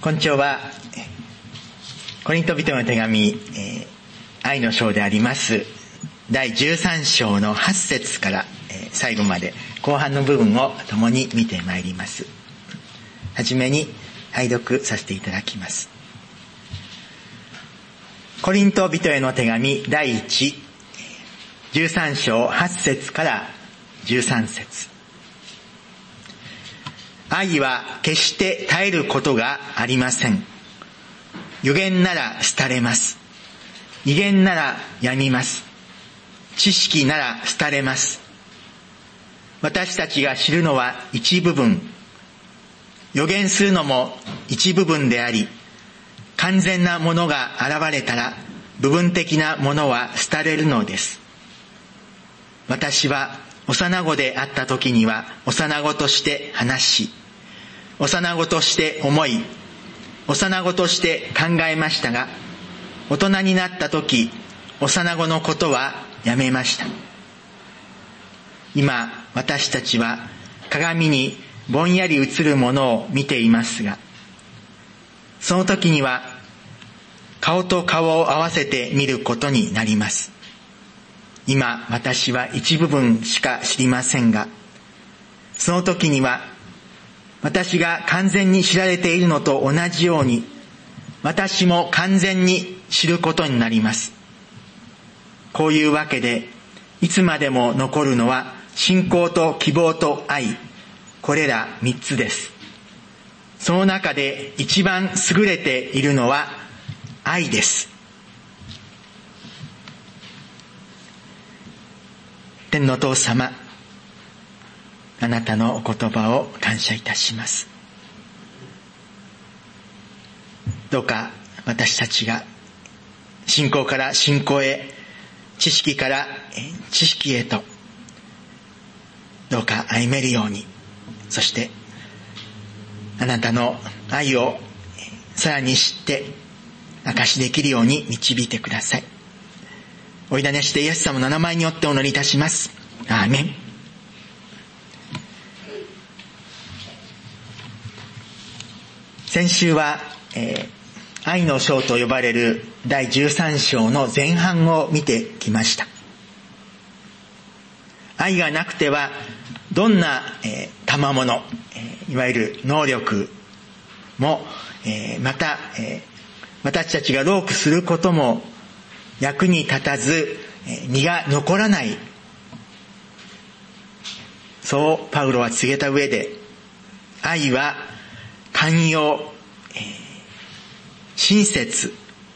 今朝はコリント人への手紙、愛の章であります第13章の8節から最後まで後半の部分を共に見てまいります。はじめに拝読させていただきます。コリント人への手紙第13章8節から13節。愛は決して絶えることがありません。預言なら廃れます。異言なら病みます。知識なら廃れます。私たちが知るのは一部分、預言するのも一部分であり、完全なものが現れたら部分的なものは廃れるのです。私は幼子であった時には幼子として話し、幼子として思い、幼子として考えましたが、大人になった時、幼子のことはやめました。今、私たちは鏡にぼんやり映るものを見ていますが、その時には顔と顔を合わせて見ることになります。今、私は一部分しか知りませんが、その時には私が完全に知られているのと同じように、私も完全に知ることになります。こういうわけで、いつまでも残るのは信仰と希望と愛、これら3つです。その中で一番優れているのは愛です。天のお父様、あなたのお言葉を感謝いたします。どうか私たちが信仰から信仰へ、知識から知識へとどうか歩めるように、そしてあなたの愛をさらに知って証しできるように導いてください。お委ねしてイエス様の名前によってお祈りいたします。アーメン。先週は、愛の章と呼ばれる第13章の前半を見てきました。愛がなくてはどんな賜物、いわゆる能力も、また、私たちが労苦することも役に立たず、実が残らない、そうパウロは告げた上で、愛は寛容、親切、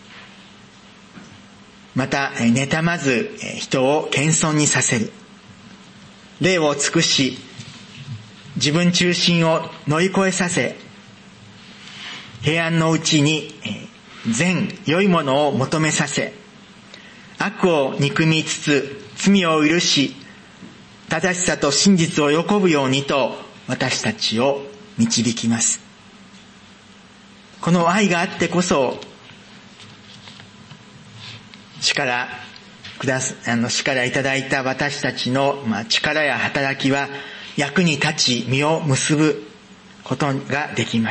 また妬まず人を謙遜にさせる、礼を尽くし自分中心を乗り越えさせ、平安のうちに善良いものを求めさせ、悪を憎みつつ罪を許し、正しさと真実を喜ぶようにと私たちを導きます。この愛があってこそ、主からいただいた私たちの力や働きは役に立ち実を結ぶことができます。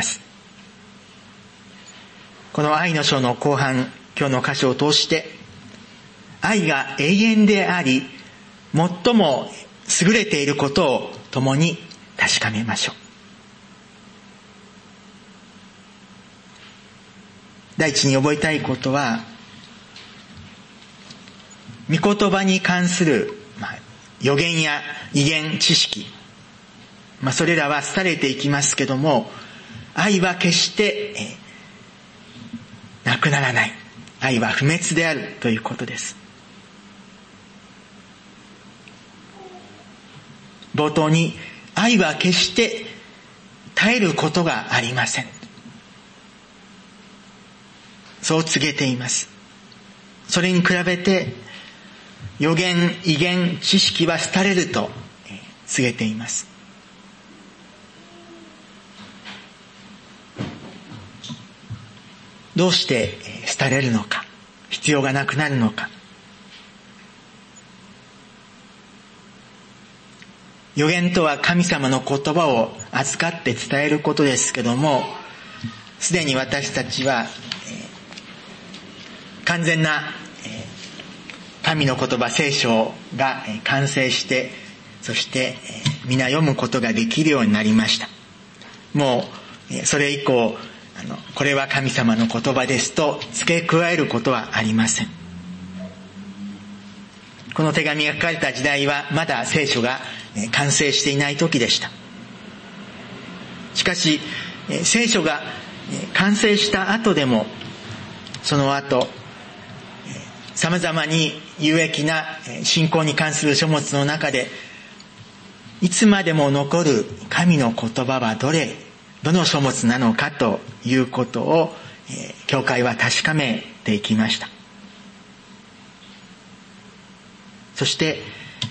この愛の章の後半、今日の箇所を通して、愛が永遠であり、最も優れていることを共に確かめましょう。第一に覚えたいことは、御言葉に関する、預言や異言知識、それらは廃れていきますけども、愛は決してなくならない。愛は不滅であるということです。冒頭に、愛は決して絶えることがありません、そう告げています。それに比べて預言、異言、知識は廃れると告げています。どうして廃れるのか、必要がなくなるのか。預言とは神様の言葉を預かって伝えることですけども、 すでに私たちは、完全な、神の言葉聖書が完成して、そして皆読むことができるようになりました。もうそれ以降これは神様の言葉ですと付け加えることはありません。この手紙が書かれた時代はまだ聖書が完成していない時でした。しかし聖書が完成した後でも、その後様々に有益な信仰に関する書物の中で、いつまでも残る神の言葉はどの書物なのかということを、教会は確かめていきました。そして、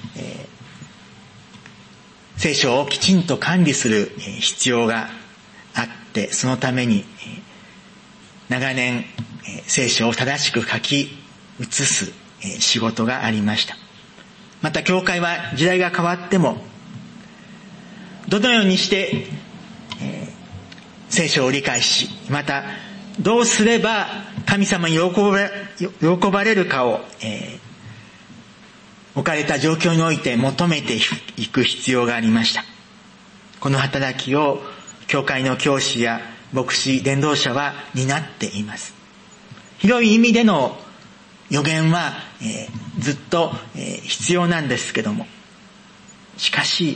聖書をきちんと管理する必要があって、そのために長年聖書を正しく書き写す仕事がありました。また教会は時代が変わっても、どのようにして聖書を理解し、またどうすれば神様に喜ばれるかを置かれた状況において求めていく必要がありました。この働きを教会の教師や牧師、伝道者は担っています。広い意味での予言は、ずっと、必要なんですけども、しかし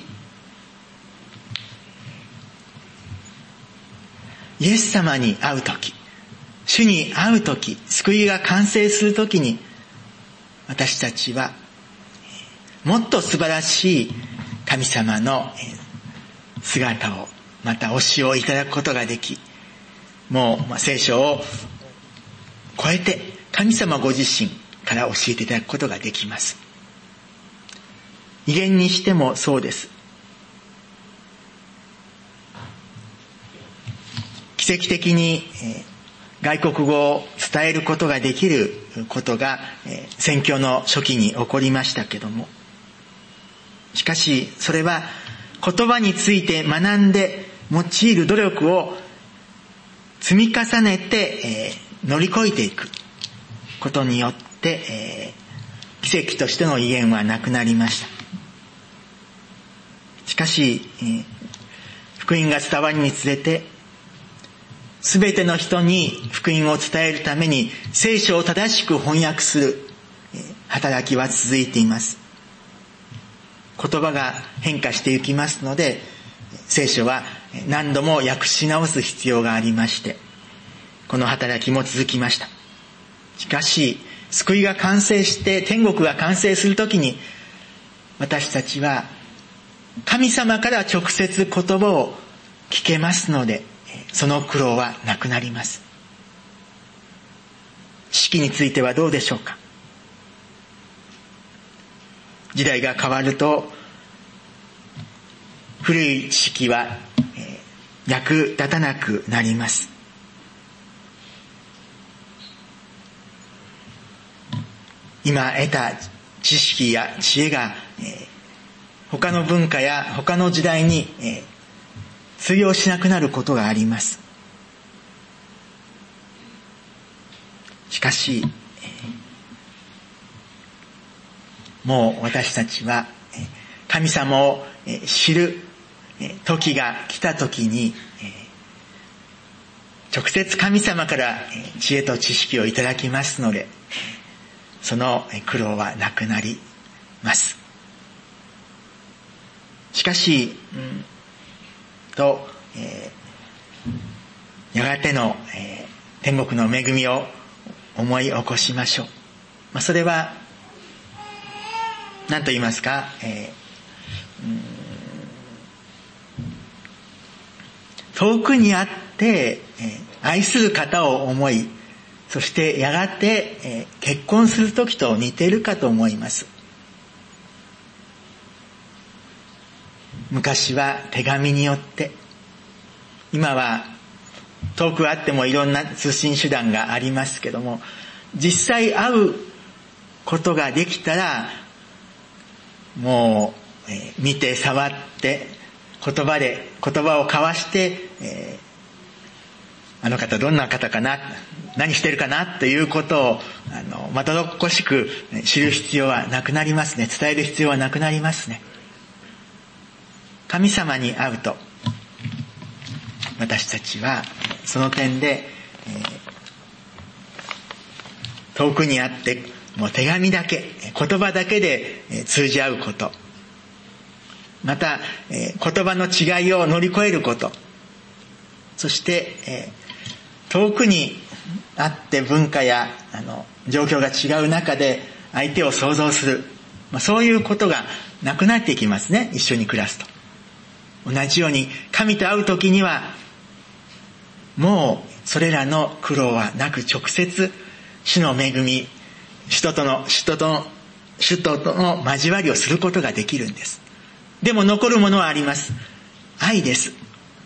イエス様に会うとき、主に会うとき、救いが完成するときに、私たちはもっと素晴らしい神様の姿を、また教えをいただくことができ、もう聖書を超えて神様ご自身から教えていただくことができます。異言にしてもそうです。奇跡的に外国語を伝えることができることが宣教の初期に起こりましたけども、しかしそれは言葉について学んで用いる努力を積み重ねて乗り越えていくことによって奇跡としての異言はなくなりました。しかし福音が伝わるにつれて、すべての人に福音を伝えるために聖書を正しく翻訳する働きは続いています。言葉が変化していきますので、聖書は何度も訳し直す必要がありまして、この働きも続きました。しかし救いが完成して天国が完成するときに、私たちは神様から直接言葉を聞けますので、その苦労はなくなります。式についてはどうでしょうか。時代が変わると古い式は役立たなくなります。今得た知識や知恵が他の文化や他の時代に通用しなくなることがあります。しかしもう私たちは神様を知る時が来た時に直接神様から知恵と知識をいただきますので、その苦労はなくなります。しかしやがての天国の恵みを思い起こしましょう。それは何と言いますか、遠くにあって愛する方を思い、そしてやがて結婚するときと似ているかと思います。昔は手紙によって、今は遠くあってもいろんな通信手段がありますけども、実際会うことができたらもう見て触って言葉を交わして、 あの方どんな方かな、何してるかなということをまどろっこしく知る必要はなくなりますね。伝える必要はなくなりますね。神様に会うと私たちはその点で、遠くにあってもう手紙だけ、言葉だけで通じ合うこと、また言葉の違いを乗り越えること、そして遠くにあって文化や状況が違う中で相手を想像する、そういうことがなくなっていきますね。一緒に暮らすと同じように神と会うときにはもうそれらの苦労はなく、直接主の恵み、主との交わりをすることができるんです。でも残るものはあります。愛です。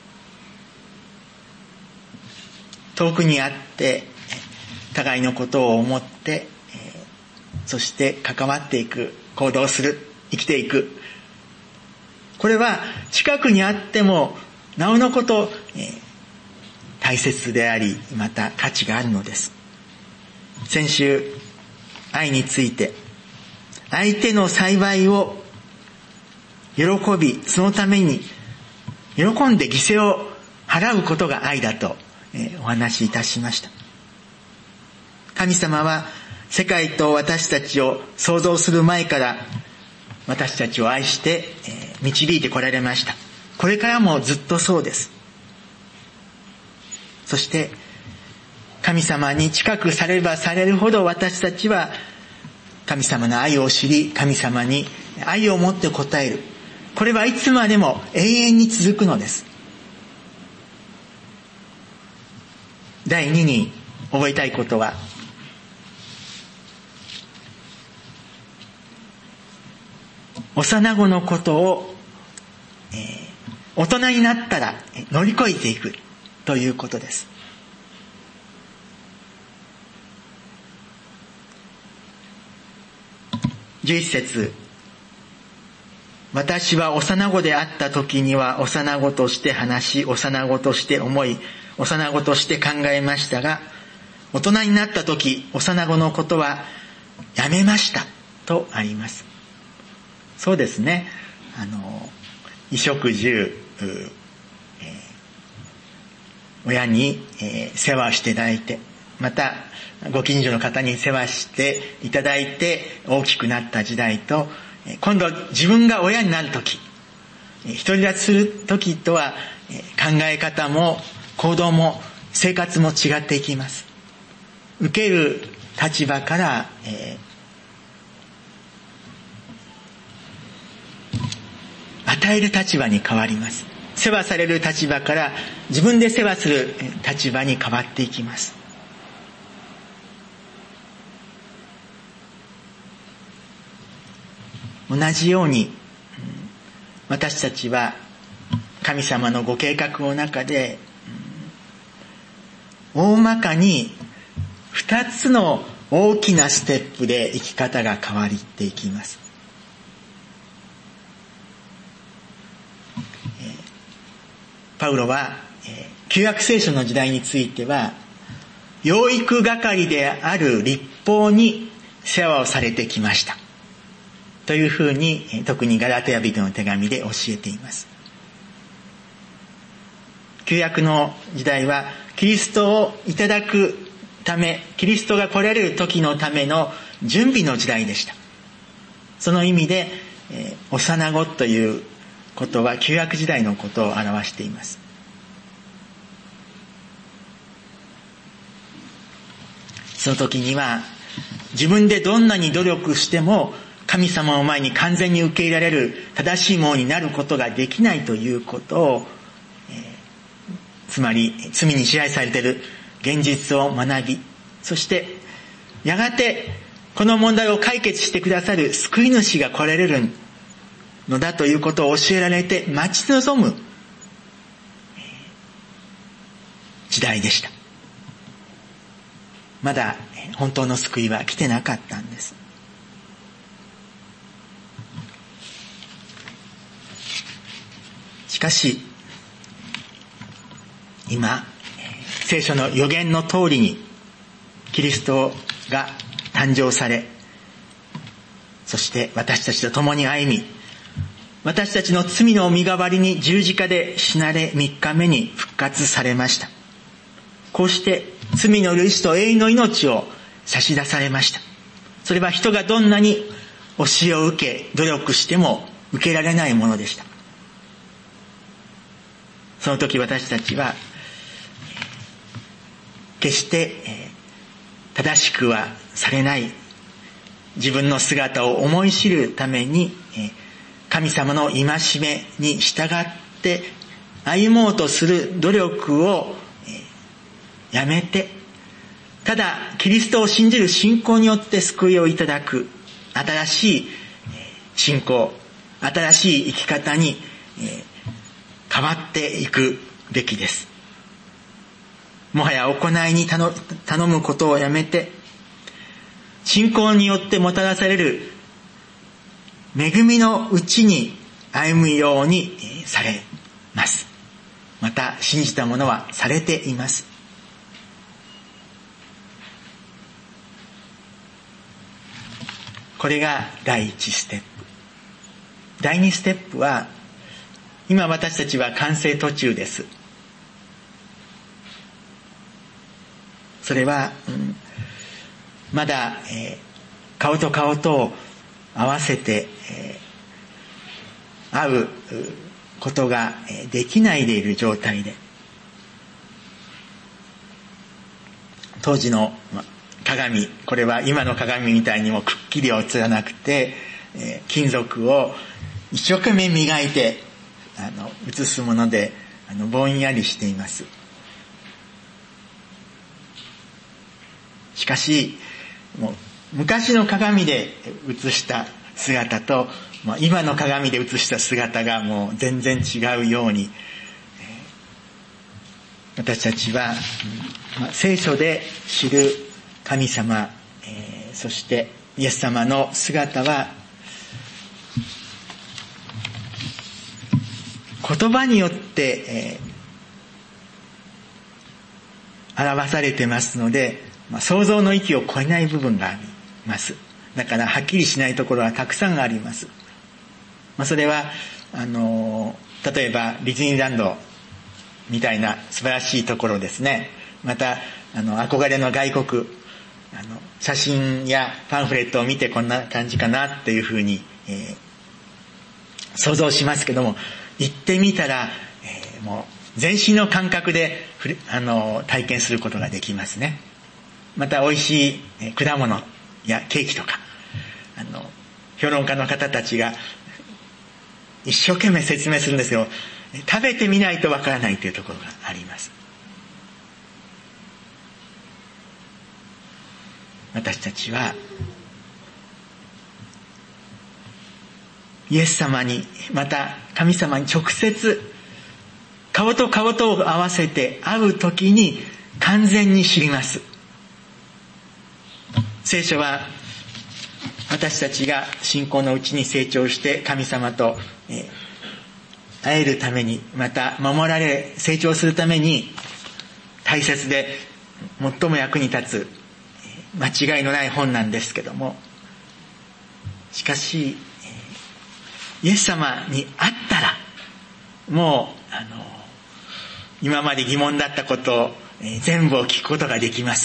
遠くにあって互いのことを思って、そして関わっていく、行動する、生きていく。これは近くにあってもなおのこと、大切であり、また価値があるのです。先週、愛について、相手の幸いを喜び、そのために喜んで犠牲を払うことが愛だとお話しいたしました。神様は世界と私たちを創造する前から私たちを愛して導いてこられました。これからもずっとそうです。そして神様に近くされればされるほど私たちは神様の愛を知り、神様に愛を持って応える。これはいつまでも永遠に続くのです。第2に覚えたいことは、幼子のことを、大人になったら乗り越えていくということです。11節、私は幼子であった時には幼子として話し、幼子として思い、幼子として考えましたが、大人になった時、幼子のことはやめましたとあります。そうですね。衣食住、親に世話をしていただいて、またご近所の方に世話していただいて大きくなった時代と、今度自分が親になるとき、独り立ちするときとは考え方も行動も生活も違っていきます。受ける立場から、与える立場に変わります。世話される立場から自分で世話する立場に変わっていきます。同じように私たちは神様のご計画の中で大まかに2つの大きなステップで生き方が変わっていきます。パウロは旧約聖書の時代については養育係である律法に世話をされてきましたというふうに、特にガラテヤ人の手紙で教えています。旧約の時代はキリストをいただくため、キリストが来られる時のための準備の時代でした。その意味で、幼子ということは旧約時代のことを表しています。その時には自分でどんなに努力しても神様を前に完全に受け入れられる正しいものになることができないということを、つまり罪に支配されている現実を学び、そしてやがてこの問題を解決してくださる救い主が来られるのだということを教えられて待ち望む時代でした。まだ本当の救いは来てなかったんです。しかし今聖書の予言の通りにキリストが誕生され、そして私たちと共に歩み、私たちの罪の身代わりに十字架で死なれ3日目に復活されました。こうして罪の許しと永遠の命を差し出されました。それは人がどんなに教えを受け努力しても受けられないものでした。その時私たちは決して正しくはされない自分の姿を思い知るために神様の戒めに従って歩もうとする努力をやめて、ただキリストを信じる信仰によって救いをいただく新しい信仰、新しい生き方に変わっていくべきです。もはや行いに頼むことをやめて、信仰によってもたらされる恵みのうちに歩むようにされます。また信じた者はされています。これが第一ステップ。第二ステップは、今私たちは完成途中です。それは、まだ、顔と顔と合わせて、会うことができないでいる状態で、当時の鏡、これは今の鏡みたいにもくっきり映らなくて、金属を一生懸命磨いて映すものでぼんやりしています。しかしもう昔の鏡で映した姿と今の鏡で映した姿がもう全然違うように、私たちは聖書で知る神様、そしてイエス様の姿は言葉によって、表されてますので、想像の域を超えない部分があります。だからはっきりしないところはたくさんあります。それは例えばディズニーランドみたいな素晴らしいところですね。また憧れの外国、写真やパンフレットを見てこんな感じかなっていうふうに、想像しますけども、行ってみたら、もう全身の感覚で体験することができますね。また美味しい果物やケーキとか、評論家の方たちが一生懸命説明するんですよ。食べてみないとわからないというところがあります。私たちはイエス様に、また神様に直接顔と顔とを合わせて会うときに完全に知ります。聖書は私たちが信仰のうちに成長して神様と会えるために、また守られ成長するために大切で最も役に立つ間違いのない本なんですけども、しかしイエス様に会ったらもう今まで疑問だったことを全部を聞くことができます。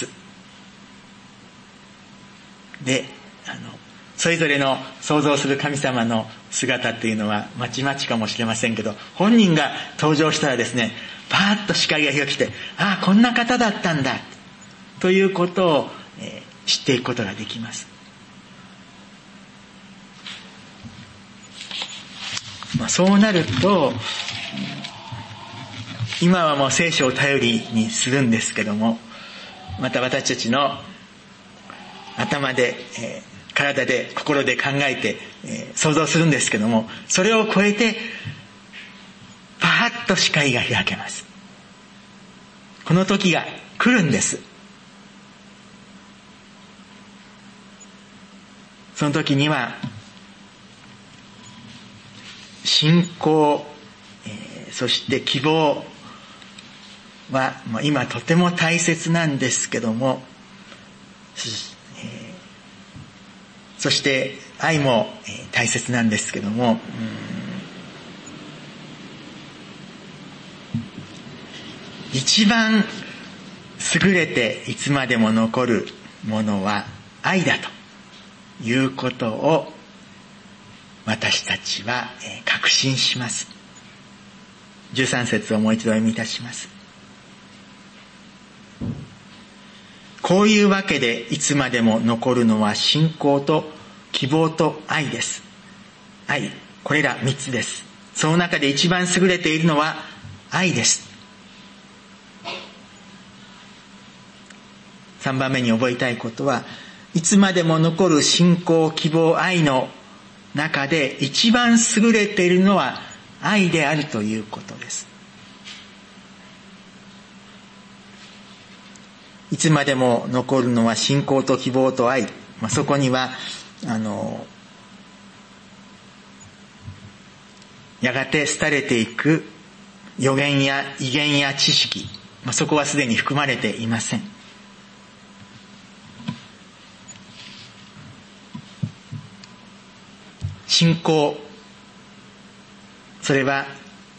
でそれぞれの想像する神様の姿っていうのはまちまちかもしれませんけど、本人が登場したらですね、パーッと視界が開けて、ああこんな方だったんだということを知っていくことができます。そうなると、今はもう聖書を頼りにするんですけども、また私たちの頭で、体で心で考えて、想像するんですけども、それを超えてパーッと視界が開けます。この時が来るんです。その時には信仰、そして希望、 は今とても大切なんですけども、そして愛も大切なんですけども、一番優れていつまでも残るものは愛だということを私たちは確信します。13節をもう一度読みいたします。こういうわけでいつまでも残るのは信仰と希望と愛です。愛、これら3つです。その中で一番優れているのは愛です。3番目に覚えたいことは、いつまでも残る信仰、希望、愛の中で一番優れているのは愛であるということです。いつまでも残るのは信仰と希望と愛。そこにはやがて廃れていく予言や威厳や知識、そこはすでに含まれていません。信仰、それは、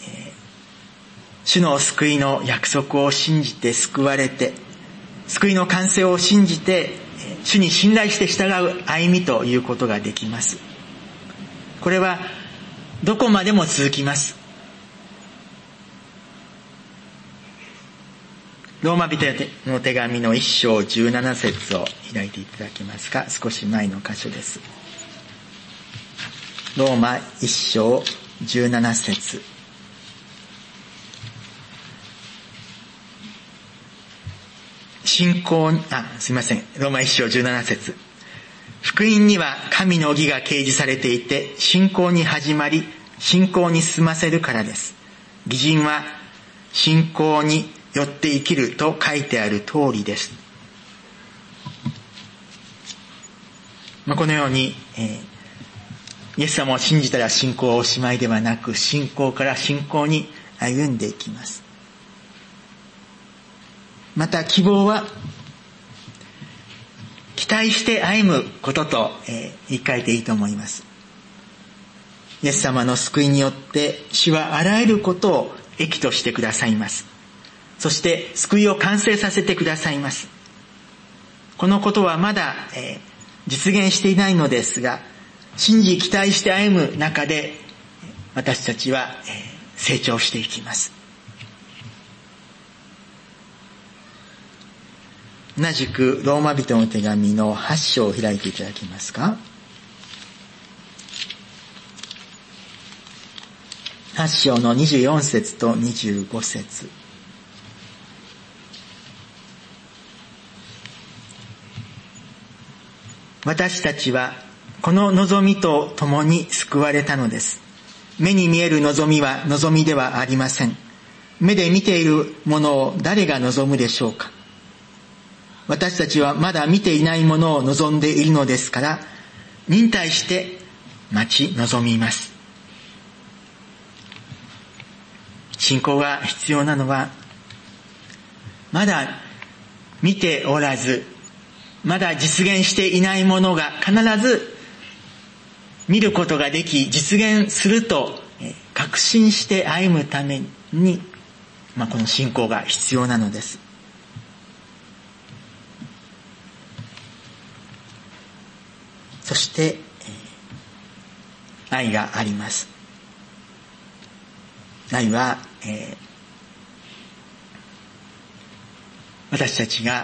主の救いの約束を信じて救われて、救いの完成を信じて主に信頼して従う歩みということができます。これはどこまでも続きます。ローマ人の手紙の1章17節を開いていただけますか。少し前の箇所です。ローマ1章17節。すいません。ローマ1章17節。福音には神の義が掲示されていて、信仰に始まり、信仰に進ませるからです。義人は信仰によって生きると書いてある通りです。このように、イエス様を信じたら信仰はおしまいではなく、信仰から信仰に歩んでいきます。また希望は期待して歩むことと言い換えていいと思います。イエス様の救いによって主はあらゆることを益としてくださいます。そして救いを完成させてくださいます。このことはまだ実現していないのですが、信じ期待して歩む中で私たちは成長していきます。同じくローマ人の手紙の8章を開いていただけますか。8章の24節と25節。私たちはこの望みと共に救われたのです。目に見える望みは望みではありません。目で見ているものを誰が望むでしょうか。私たちはまだ見ていないものを望んでいるのですから、忍耐して待ち望みます。信仰が必要なのは、まだ見ておらず、まだ実現していないものが必ず見ることができ、実現すると確信して歩むために、この信仰が必要なのです。そして、愛があります。愛は、私たちが、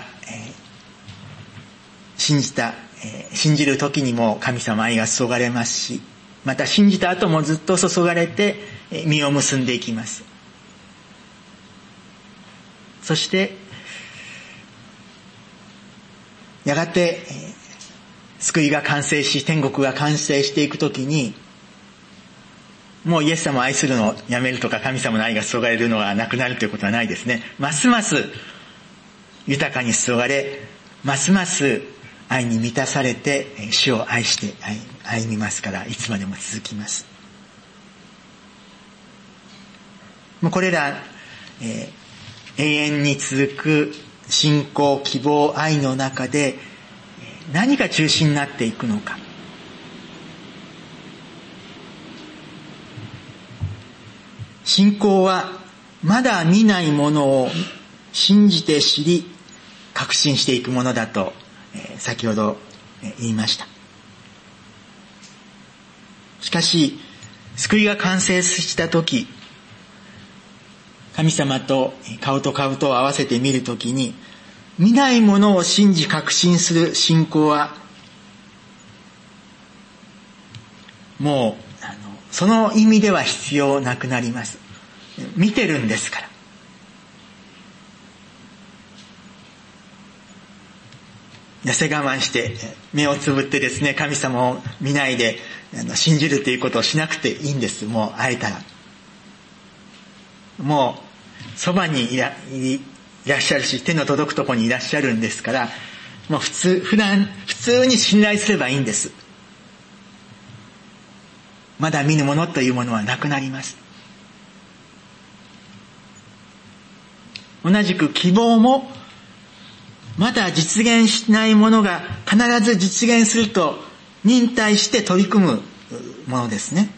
信じる時にも神様愛が注がれますし、また信じた後もずっと注がれて実を結んでいきます。そしてやがて救いが完成し、天国が完成していくときに、もうイエス様を愛するのをやめるとか、神様の愛が注がれるのがなくなるということはないですね。ますます豊かに注がれ、ますます愛に満たされて、主を愛して歩みますから、いつまでも続きます。もうこれら、 永遠に続く信仰、希望、愛の中で何が中心になっていくのか。信仰はまだ見ないものを信じて知り、確信していくものだと先ほど言いました。しかし、救いが完成したとき、神様と顔と顔とを合わせて見るときに、見ないものを信じ確信する信仰は、もうその意味では必要なくなります。見てるんですから。痩せ我慢して目をつぶってですね、神様を見ないで信じるということをしなくていいんです。もう会えたら。もうそばにいらっしゃるし、手の届くところにいらっしゃるんですから、もう普通に信頼すればいいんです。まだ見ぬものというものはなくなります。同じく希望も、まだ実現しないものが必ず実現すると忍耐して取り組むものですね。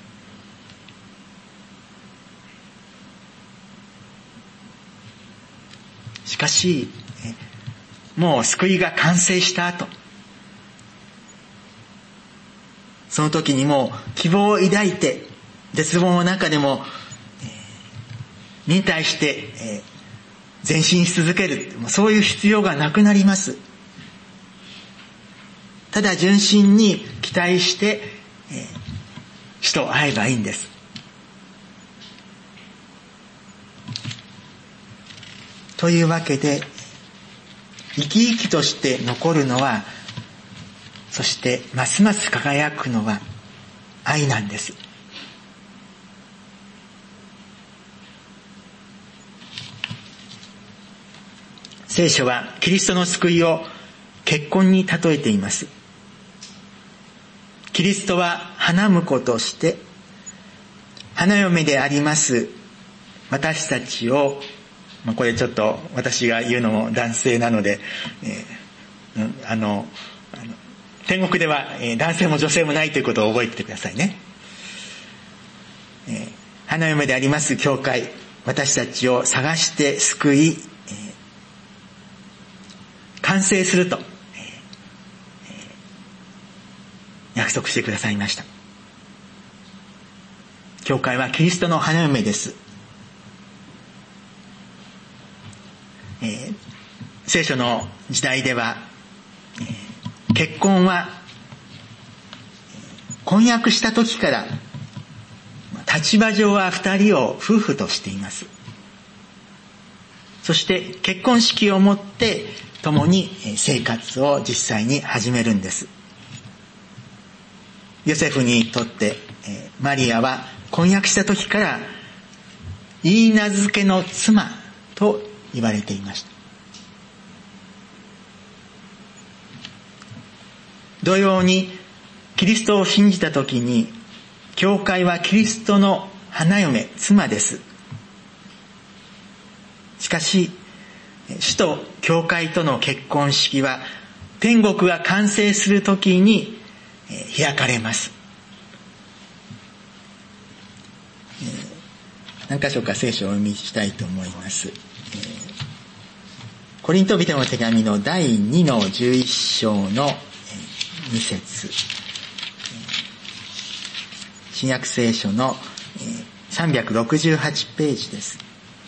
しかし、もう救いが完成した後、その時にもう希望を抱いて、絶望の中でも忍耐して前進し続ける、そういう必要がなくなります。ただ純真に期待して主と会えばいいんです。というわけで、生き生きとして残るのは、そしてますます輝くのは愛なんです。聖書はキリストの救いを結婚に例えています。キリストは花婿として花嫁であります私たちを、これちょっと私が言うのも男性なので、天国では男性も女性もないということを覚えてくださいね。花嫁であります教会、私たちを探して救い、完成すると約束してくださいました。教会はキリストの花嫁です。聖書の時代では、結婚は婚約した時から立場上は二人を夫婦としています。そして結婚式をもって共に生活を実際に始めるんです。ヨセフにとってマリアは婚約した時から言い名付けの妻と言われていました。同様にキリストを信じた時に、教会はキリストの花嫁、妻です。しかし主と教会との結婚式は天国が完成する時に開かれます。何箇所か聖書をお読みしたいと思います。コリント人の手紙の第2の11章の2節、新約聖書の368ページです。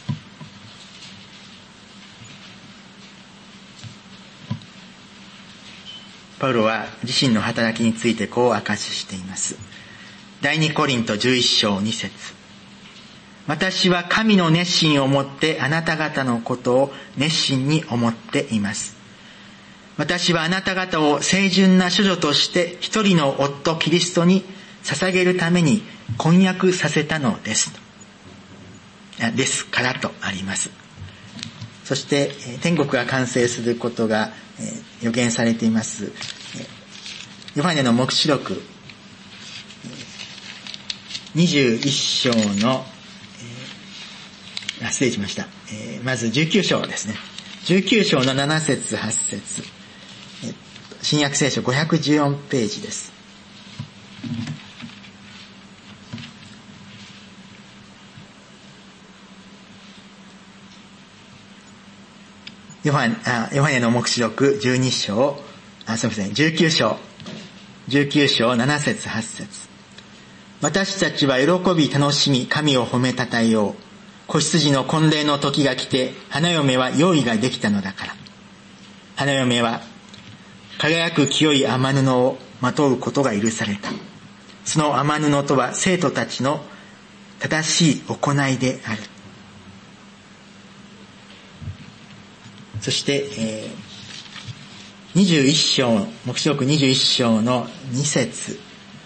パウロは自身の働きについてこう明かししています。第2コリント11章2節、私は神の熱心をもってあなた方のことを熱心に思っています。私はあなた方を清純な処女として一人の夫キリストに捧げるために婚約させたのですからとあります。そして天国が完成することが予言されていますヨハネの黙示録21章の失礼しました。まず19章ですね。19章の7節8節、新約聖書514ページです。ヨハネの黙示録19章7節8節、私たちは喜び楽しみ神を褒めたたえよう。子羊の婚礼の時が来て、花嫁は用意ができたのだから。花嫁は輝く清い雨布をまとうことが許された。その雨布とは生徒たちの正しい行いである。そして、21章、黙示録21章の2節、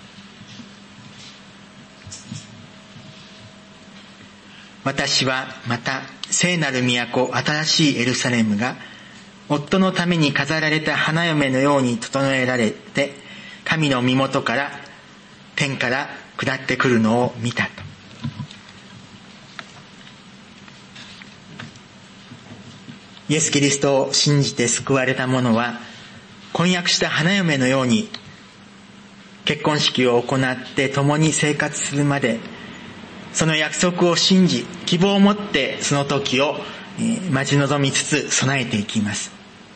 私はまた聖なる都、新しいエルサレムが夫のために飾られた花嫁のように整えられて、神の身元から天から下ってくるのを見たと。イエス・キリストを信じて救われた者は、婚約した花嫁のように結婚式を行って共に生活するまで、その約束を信じ、希望を持ってその時を待ち望みつつ備えていきます。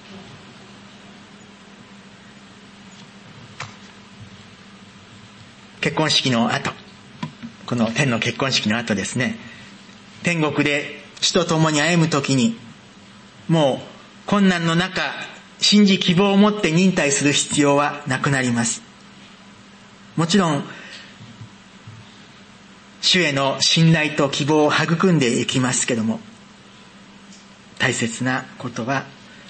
結婚式の後、この天の結婚式の後ですね、天国で主と共に歩む時に、もう困難の中、信じ希望を持って忍耐する必要はなくなります。もちろん主への信頼と希望を育んでいきますけども、大切なことは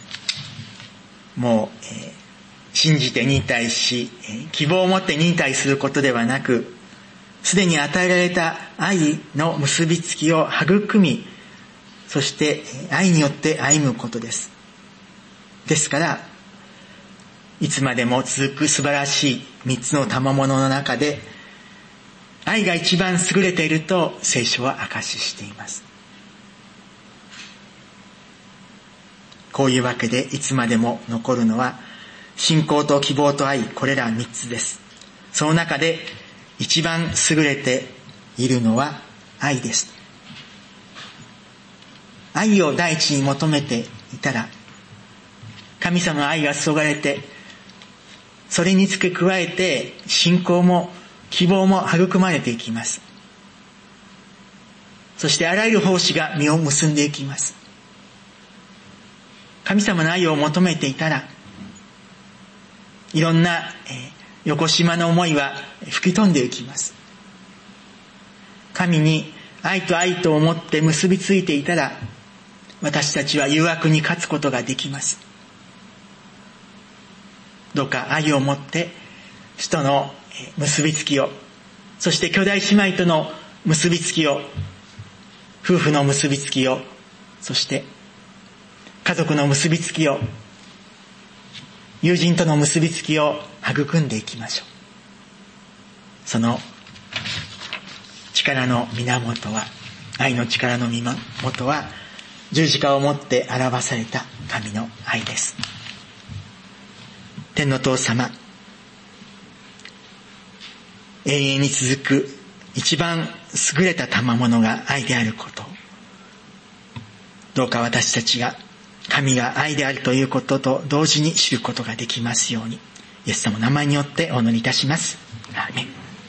もう、信じて忍耐し、希望を持って忍耐することではなく、すでに与えられた愛の結びつきを育み、そして愛によって歩むことです。ですから、いつまでも続く素晴らしい3つの賜物の中で、愛が一番優れていると聖書は証ししています。こういうわけでいつまでも残るのは、信仰と希望と愛、これら3つです。その中で一番優れているのは愛です。愛を第一に求めていたら、神様の愛が注がれて、それに付け加えて信仰も希望も育まれていきます。そしてあらゆる奉仕が実を結んでいきます。神様の愛を求めていたら、いろんな横島の思いは吹き飛んでいきます。神に愛と愛と思って結びついていたら、私たちは誘惑に勝つことができます。どうか愛を持って主との結びつきを、そして兄弟姉妹との結びつきを、夫婦の結びつきを、そして家族の結びつきを、友人との結びつきを育んでいきましょう。その力の源は、愛の力の源は、十字架をもって表された神の愛です。天の父様、永遠に続く一番優れた賜物が愛であることを、どうか私たちが神が愛であるということと同時に知ることができますように、イエス様の名前によってお祈りいたします。アーメン。